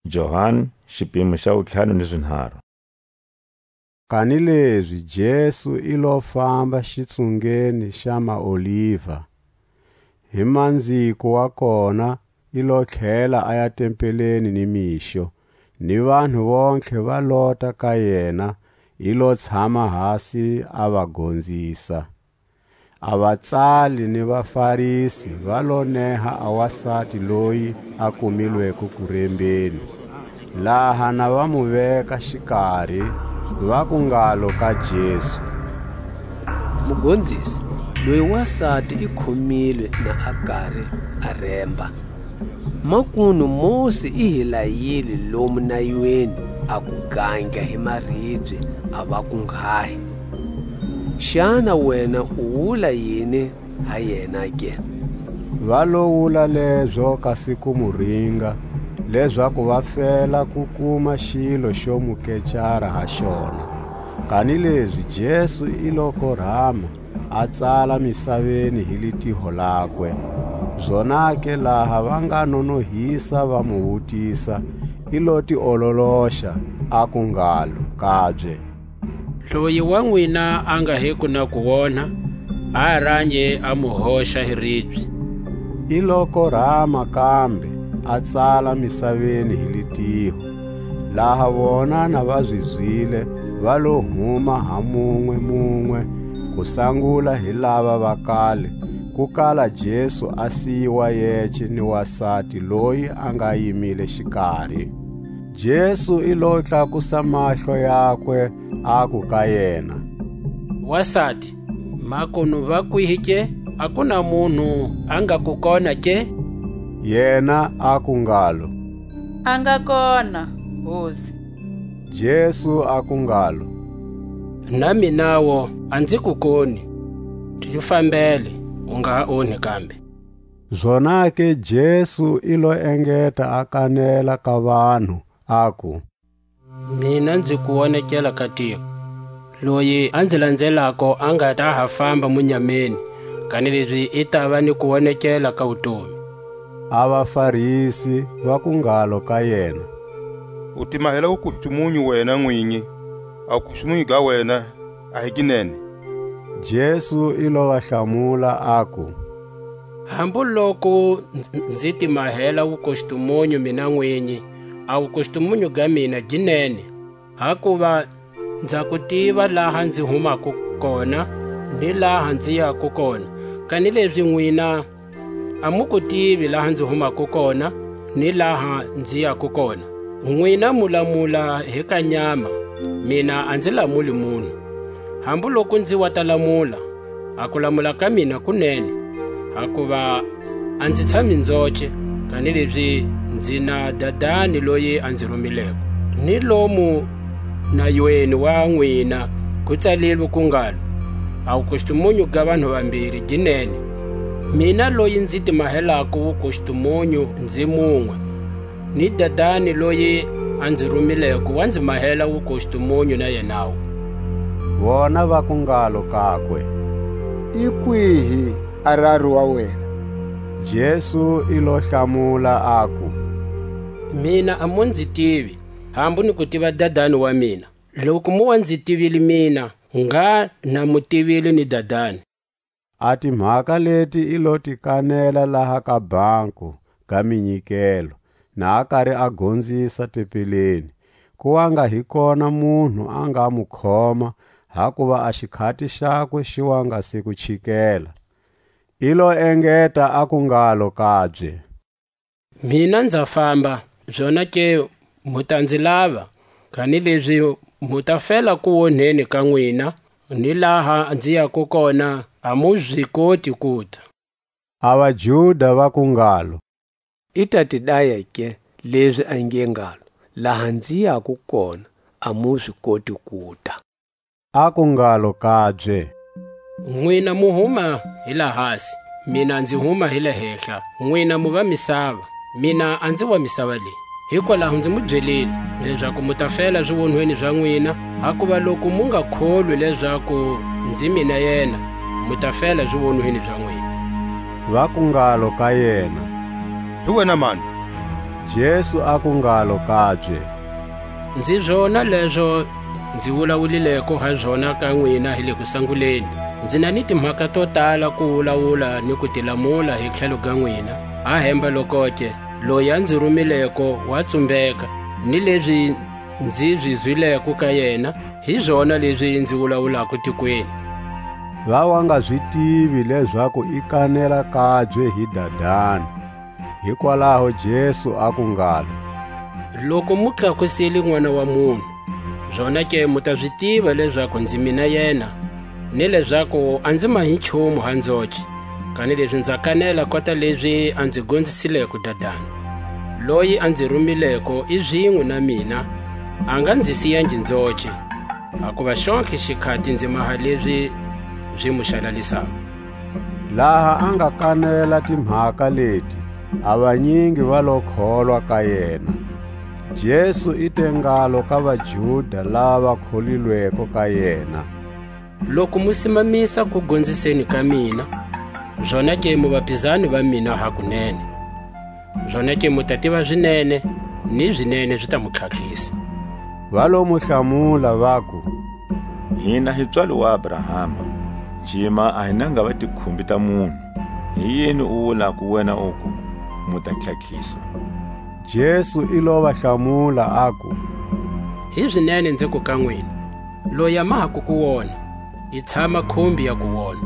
Johani xipimo xa 5:3. Kanileswi Jesu ilo famba xitsungeni xa Maoliva. Hi mandziko wa kona ilo tlhela a ya tempeleni nimixo, ni vanhu vonke va lota ka yena, ilo tshama hasi a va gondzisa. A vatsali ni vafarisi va lo neha a wasati loyi a kumilweko kurembeni, laha na va mu veka xikarhi, va ku ngalo ka Jesu: Mugondzisi, loyi wasati i khomilwe na a karhi a remba. Makunu Mose i hi layile lomu nayweni a ku ganga hi maribye a va ku nghahi. Xana wena u wula yini ha yena ke? Va lo wula lebyo kasi ku mu ringa, leswaku va fela ku kuma xilo xo mu kecara ha xona. Kanileswi Jesu i lo korhama a tsala misaveni hi litiho lakwe. Zonake laha va nga nonohisa va mu vutisa, i lo ti ololoxa a ku ngalo kabye: Loyi wa n'wina a nga heku na ku wona, a rhange a mu hoxa hi ribye. I lo korhama kambe a tsala misaveni hi litiho. Laha vona na va zwizwile va lo huma ha mun'we ku sangula hi lava va kale, ku kala Jesu a siyiwa yeche ni wasati loyi a nga yimile xikarhi. Jesu i lo tlakusa mahlo yakwe a ku ka yena: Wasati, makunu va kwihi ke? A ku na munhu a nga ku kona ke? Yena a ku ngalo: A nga kona, Hosi. Jesu a ku ngalo: Na minawo a ndzi ku koni. Tifambele, u nga ha onhi kambe. Zonake Jesu i lo engeta a kanela ka vanhu a ku: Mina ndzi ku wonekela ka tiko. Loyi a ndzi landzelako a nga ta ha famba munyameni, kanileswi i ta va ni ku wonekela ka vutomi. A vafarisi va ku ngalo ka yena: U timahela vukustumunyu wena n'winyi, a vukustumunyu ga wena a hi kinene. Jesu i lo va hlamula a ku: Hambiloko ndzi timahela vukustumunyu mina n'winyi, a vukustumunyu ga mina ginene. Hakuva ndza ku tiva laha ndzi humaka kona ni laha ndzi yaka kona, kanileswi n'wina a mu ku tivi laha ndzi humaka kona ni laha ndzi yaka kona. N'wina mu lamula hi ka nyama, mina a ndzi lamuli munhu. Hambiloko ndzi wa ta lamula, a ku lamula ka mina kunene. Hakuva a ndzi tshami ndzoche, kanileswi ndzi na dadani loyi a ndzi rhumileko. Ni lomu nayweni wa n'wina ku tsalilwe ku ngalo: A vukustumunyu ga vanhu vambirhi ginene. Mina loyi ndzi timahelaka vukustumunyu ndzi mun'we, ni dadani loyi a ndzi rhumileko wa ndzi mahela vukustumunyu na yenawo. Vona va ku ngalo kakwe: I kwihi arari wa wena? Jesu i lo hlamula a ku: Mina a mu ndzi tivi, hambu ni ku tiva dadani wa mina. Loko mu wa ndzi tivile mina, nga na mu tivile ni dadani. A timhaka leti i lo ti kanela laha ka banku ka minyikelo, na a karhi a gondzisa tempeleni. Ku nga hi kona munhu a nga mu khoma, hakuva a xikhati xakwe xi wanga se ku chikela. I lo engeta a ku ngalo kabye: Mina ndza famba, byona ke mu ta ndzi lava, kanileswi mu ta fela ku wonheni ka n'wina, ni laha ndzi yaka kona a mu swi koti kuta. A vaJuda va ku ngalo: I ta tidaya ke leswi a nge ngalo, laha ndzi yaka kona a mu swi koti kuta. A ku ngalo kabye: N'wina mu huma hi la hasi, mina ndzi huma hi le henhla. N'wina mu va misava, mina a ndzi wa misava leyi. Hikwalaho ndzi mu byelile leswaku mu ta fela swivonweni bya n'wina. Hakuva loko mu nga kholwi leswaku ndzi mina yena, mu ta fela swivonweni bya n'wina. Va ku ngalo ka yena: Hi wena mani? Jesu akungalo kabye, ndzi zwona leswo ndzi vulavulileko ha zwona ka n'wina hi le ku sanguleni. Ndzi na ni timhaka to tala ku vulavula ni ku tilamula hi tlhelo ka n'wina. Ha hemba lokoke loyi a ndzi rhumileko wa tsumbeka, ni leswi ndzi byi zwileko ka yena hi zwona leswi ndzi vulavulaka tikweni. va wa nga byi tivi leswaku i kanela kabye hi Dadani. Hikwalaho Jesu akungalo, loko mu tlakusile n'wana wa munhu, zwona ke mu ta swi tiva leswaku ndzi mina yena, ni leswaku a ndzi mahi nchumu ha ndzoce, kani leswi ndza kanela kota leswi a ndzi gondzisileko Dadani. Loyi a ndzi rhumileko i zwin'we na mina, a nga ndzi siyangi ndzoce, hakuva xonke xikhati ndzi maha leswi byi mu xalalisaka. laha a nga kanela timhaka leti, a vanyingi va lo kholwa ka yena. Jesu i te ngalo ka vaJuda lava kholilweko ka yena, loko mu simamisa ku gondziseni ka mina, zwona ke mu vapizani va mina hakunene. Zwona ke mu ta tiva swinene, ni swinene swi ta mu tlhakisa. va lo mu hlamula va ku, hina hi ntswalo wa Abrahama, cima a hi nanga va tikhumbi ta munhu. Hi yini u vulaku wena uku mu ta tlhakisa? Jesu i lo va hlamula aku, Hi swinene ndzi ku ka n'wina, loyi a mahaku ku wona, yi tshama khumbi ya ku wona.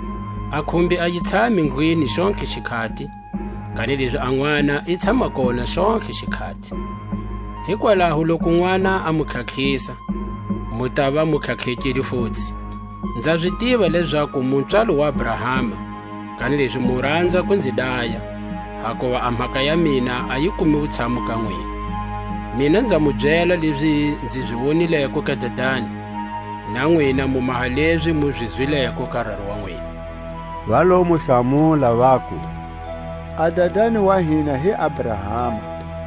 A khumbi a yi tshami ndlwini xonke xikhati, kani leswi a n'wana i tshama kona xonke xikhati. Hikwalaho loko n'wana a mu tlhakisa, mu ta va mu tlhatlhekile futsi. Ndza swi tiva leswaku muntswalo wa Abrahama, kani leswi mu rhandza ku ndzi daya, hakuva a mhaka ya mina a yi kumi vutshamo ka n'wina. Mina ndza mu byela leswi ndzi byi vonileko ka Dadani, na n'wina mu maha leswi mu byi zwileko ka raro wa n'wina. va lo mu hlamula va ku, a Dadani wa hina hi Abrahama.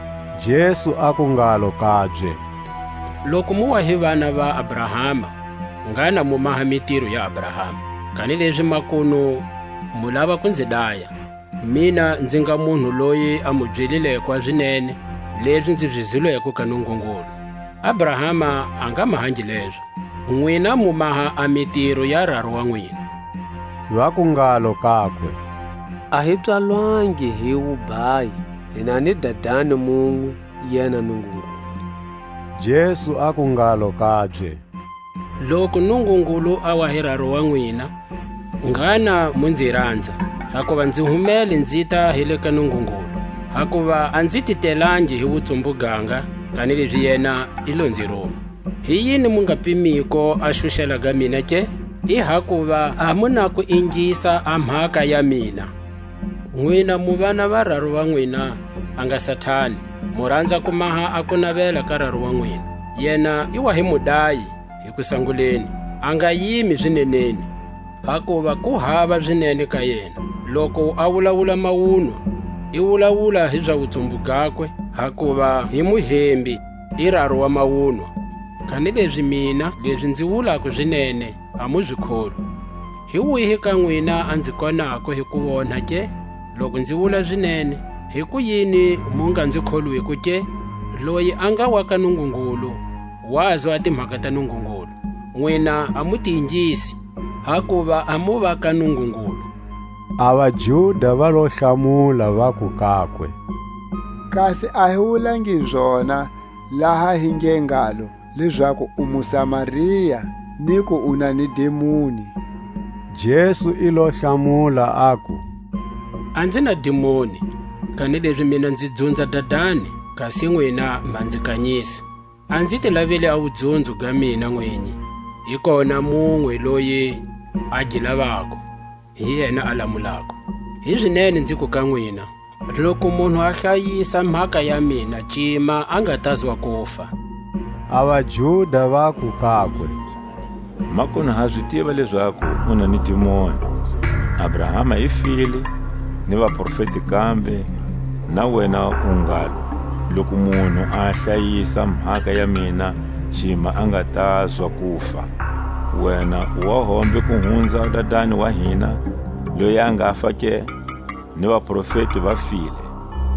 Jesu akungalo kabye, Loko mu wa hi vana va Abrahama, ngana mu maha mitirho ya Abrahama. Kani leswi makuno mu lava ku ndzi daya, mina ndzi nga munhu loyi a mu byelileko swinene leswi ndzi byi zwileko ka Nungungulu. Abrahama a nga mahangi leswo, n'wina mu maha a mitirho ya raro wa n'wina. va kungalo kakwe, A hi tswalwangi hi vubayi, hina ni Dadani mun'we, yena Nungungulu. Jesu akungalo kabye, Loko Nungungulu a wa hi raro wa n'wina, ngana mu ndzi rhandza, hakuva ndzi humele ndzi ta hi le ka Nungungulu, hakuva a ndzi titelangi hi vutsumbuganga, kani leswi yena i lo ndzi rhuma. Hi yini mu nga pimiko a xuxela ka mina ke? I hakuva a mu na ku ingisa a mhaka ya mina. N'wina mu vana va raro wa n'wina a nga Sathani, mu rhandza ku maha a ku navela ka raro wa n'wina. Yena i wa hi mudayi hi ku sanguleni, a nga yimi swineneni, hakuva ku hava swinene ka yena. Loko a vulavula mawunwa, i vulavula hi bya vutsumbugakwe, hakuva hi muhembi i raro wa mawunwa. Kani leswi mina leswi ndzi vulaka swinene a mu byi kholi. Hi wihi ka n'wina a ndzi konako hi ku vona ke? Loko ndzi vula swinene, hi ku yini mu nga ndzi kholiwiku ke? Loyi a nga wa ka Nungungulu, wazwa timhaka ta Nungungulu. N'wina a mu tiyingisi, hakuva a mu va ka Nungungulu. a vaJuda va lo hlamula va ku kakwe, Kasi a hi vulangi byona laha hi nge ngalo leswaku u Musamariya ni ku una ni demoni. Jesu i lo hlamula aku, A ndzi na dimoni, kani leswi mina ndzi dzundza Dadani, kasi n'wina ma ndzi kanyisa. A ndzi ti laveli a vudzundzu ka mina n'winyi, hi kona mun'we loyi a gi lavako, hi yena a lamulako. Hi swinene ndzi ku ka n'wina, loko munhu a hlayisa mhaka ya mina cima a nga ta zwa kufa. a vaJuda va ku kakwe, Makuno ha swi tiva leswaku u na ni timoni. Abrahama i file, ni vaprofeti kambe, na wena u ngalo. Loko munhu a hlayisa mhaka ya mina, cima a nga ta zwa kufa. Wena wa hombe ku hundza Dadani wa hina, loyi a nga fa ke, ni vaprofeti va file.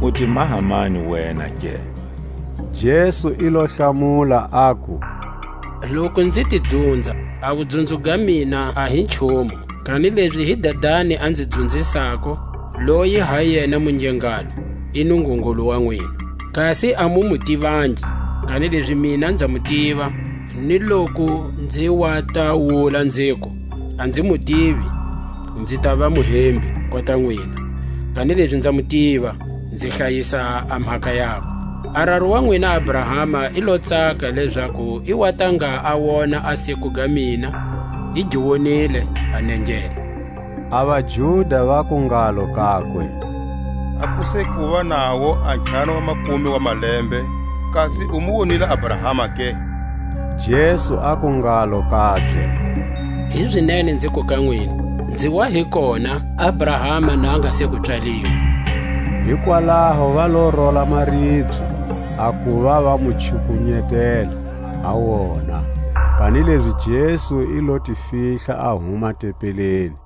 u ti mahamani wena ke? Jesu ilo hlamula aku, loko ndzi ti dzundza a vudzundzu ga mina a hi nchumu, kanileswi hi Dadani a ndzi dzundzisako, loyi ha yena munyengalo i Nungungulu wa n'wina. Kasi a mu tivangi, kanileswi mina ndza mu tiva, ni loko ndzi wa ta wula ndziko a ndzi mu tivi, ndzi ta va muhembi kota n'wina. Kanileswi ndza mu tiva, ndzi hlayisa a mhaka yako. Araro wa n'wina Abrahama i lo tsaka leswaku i watanga a wona a siku ga mina i jiwonile a nengela. A Vajuda va ku ngalo kakwe, a ku se ku va nawo a ntlhanu wa makumi wa malembe, kasi u mu vonile Abrahama ke? Jesu a ku ngalo kabye, Hi swinene ndzi ku ka n'wina, ndzi wa hi kona Abrahama na a nga se ku tswaliwa. hikwalaho va lo rola maribye a ku va mu chukunyetela a wona. Kanileswi Jesu i lo ti fihla a huma tempeleni.